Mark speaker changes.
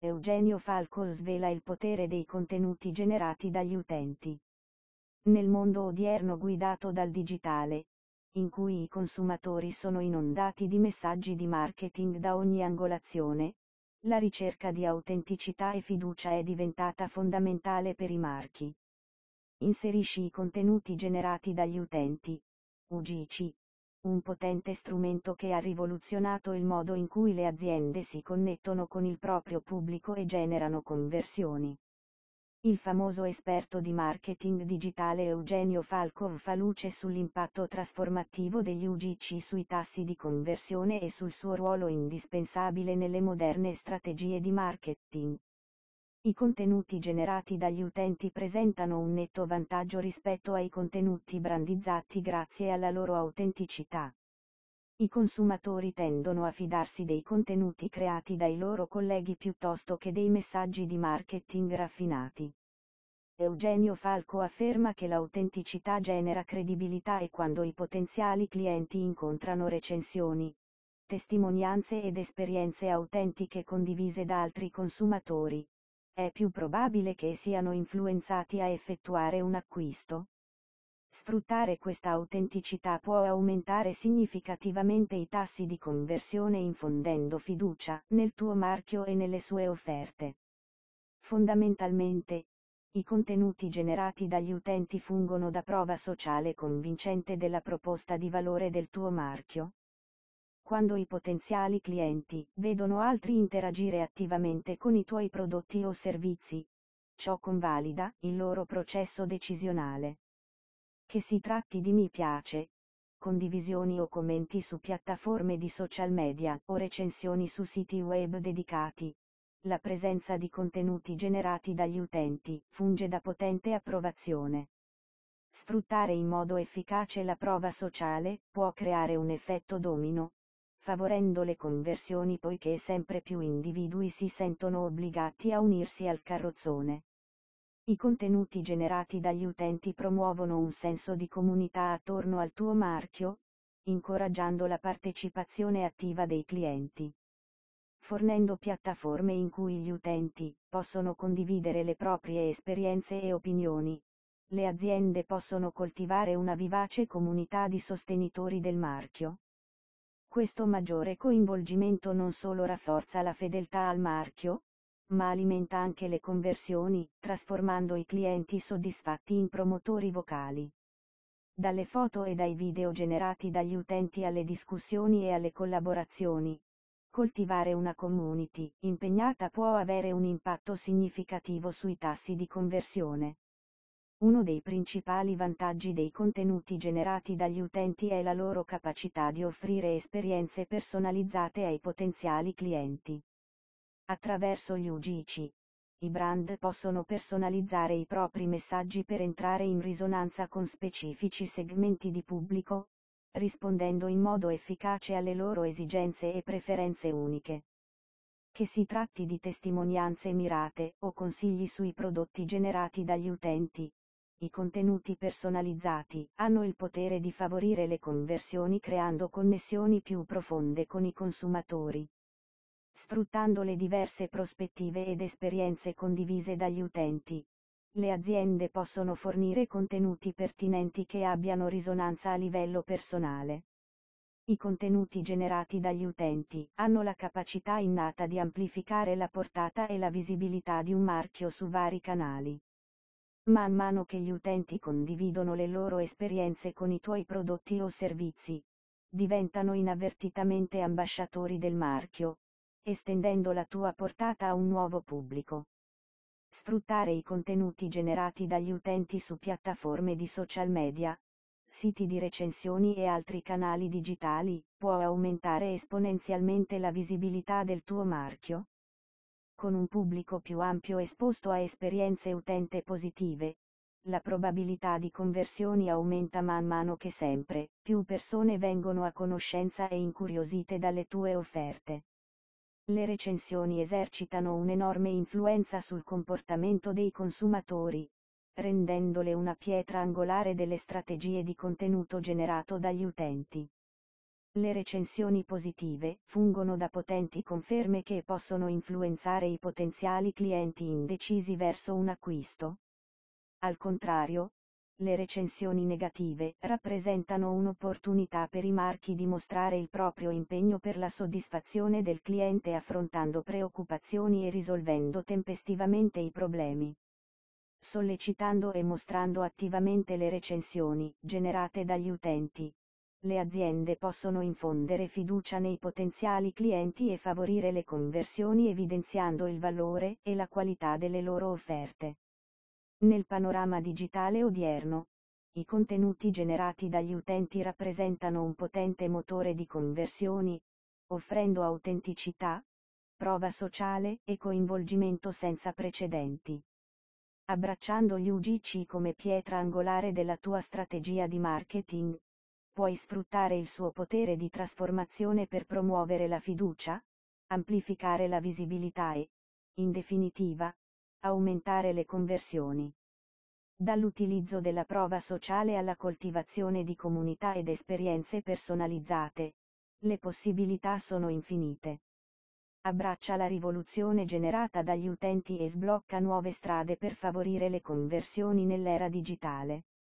Speaker 1: Eugenio Falco svela il potere dei contenuti generati dagli utenti. Nel mondo odierno guidato dal digitale, in cui i consumatori sono inondati di messaggi di marketing da ogni angolazione, la ricerca di autenticità e fiducia è diventata fondamentale per i marchi. Inserisci i contenuti generati dagli utenti, UGC, un potente strumento che ha rivoluzionato il modo in cui le aziende si connettono con il proprio pubblico e generano conversioni. Il famoso esperto di marketing digitale Eugenio Falco fa luce sull'impatto trasformativo degli UGC sui tassi di conversione e sul suo ruolo indispensabile nelle moderne strategie di marketing. I contenuti generati dagli utenti presentano un netto vantaggio rispetto ai contenuti brandizzati grazie alla loro autenticità. I consumatori tendono a fidarsi dei contenuti creati dai loro colleghi piuttosto che dei messaggi di marketing raffinati. Eugenio Falco afferma che l'autenticità genera credibilità e quando i potenziali clienti incontrano recensioni, testimonianze ed esperienze autentiche condivise da altri consumatori, è più probabile che siano influenzati a effettuare un acquisto. Sfruttare questa autenticità può aumentare significativamente i tassi di conversione infondendo fiducia nel tuo marchio e nelle sue offerte. Fondamentalmente, i contenuti generati dagli utenti fungono da prova sociale convincente della proposta di valore del tuo marchio. Quando i potenziali clienti vedono altri interagire attivamente con i tuoi prodotti o servizi, ciò convalida il loro processo decisionale. Che si tratti di mi piace, condivisioni o commenti su piattaforme di social media o recensioni su siti web dedicati, la presenza di contenuti generati dagli utenti funge da potente approvazione. Sfruttare in modo efficace la prova sociale può creare un effetto domino, favorendo le conversioni poiché sempre più individui si sentono obbligati a unirsi al carrozzone. I contenuti generati dagli utenti promuovono un senso di comunità attorno al tuo marchio, incoraggiando la partecipazione attiva dei clienti. Fornendo piattaforme in cui gli utenti possono condividere le proprie esperienze e opinioni, le aziende possono coltivare una vivace comunità di sostenitori del marchio. Questo maggiore coinvolgimento non solo rafforza la fedeltà al marchio, ma alimenta anche le conversioni, trasformando i clienti soddisfatti in promotori vocali. Dalle foto e dai video generati dagli utenti alle discussioni e alle collaborazioni, coltivare una community impegnata può avere un impatto significativo sui tassi di conversione. Uno dei principali vantaggi dei contenuti generati dagli utenti è la loro capacità di offrire esperienze personalizzate ai potenziali clienti. Attraverso gli UGC, i brand possono personalizzare i propri messaggi per entrare in risonanza con specifici segmenti di pubblico, rispondendo in modo efficace alle loro esigenze e preferenze uniche. Che si tratti di testimonianze mirate o consigli sui prodotti generati dagli utenti, i contenuti personalizzati hanno il potere di favorire le conversioni creando connessioni più profonde con i consumatori. Sfruttando le diverse prospettive ed esperienze condivise dagli utenti, le aziende possono fornire contenuti pertinenti che abbiano risonanza a livello personale. I contenuti generati dagli utenti hanno la capacità innata di amplificare la portata e la visibilità di un marchio su vari canali. Man mano che gli utenti condividono le loro esperienze con i tuoi prodotti o servizi, diventano inavvertitamente ambasciatori del marchio, estendendo la tua portata a un nuovo pubblico. Sfruttare i contenuti generati dagli utenti su piattaforme di social media, siti di recensioni e altri canali digitali, può aumentare esponenzialmente la visibilità del tuo marchio. Con un pubblico più ampio esposto a esperienze utente positive, la probabilità di conversioni aumenta man mano che sempre più persone vengono a conoscenza e incuriosite dalle tue offerte. Le recensioni esercitano un'enorme influenza sul comportamento dei consumatori, rendendole una pietra angolare delle strategie di contenuto generato dagli utenti. Le recensioni positive fungono da potenti conferme che possono influenzare i potenziali clienti indecisi verso un acquisto. Al contrario, le recensioni negative rappresentano un'opportunità per i marchi di mostrare il proprio impegno per la soddisfazione del cliente affrontando preoccupazioni e risolvendo tempestivamente i problemi. Sollecitando e mostrando attivamente le recensioni generate dagli utenti, le aziende possono infondere fiducia nei potenziali clienti e favorire le conversioni evidenziando il valore e la qualità delle loro offerte. Nel panorama digitale odierno, i contenuti generati dagli utenti rappresentano un potente motore di conversioni, offrendo autenticità, prova sociale e coinvolgimento senza precedenti. Abbracciando gli UGC come pietra angolare della tua strategia di marketing, puoi sfruttare il suo potere di trasformazione per promuovere la fiducia, amplificare la visibilità e, in definitiva, aumentare le conversioni. Dall'utilizzo della prova sociale alla coltivazione di comunità ed esperienze personalizzate, le possibilità sono infinite. Abbraccia la rivoluzione generata dagli utenti e sblocca nuove strade per favorire le conversioni nell'era digitale.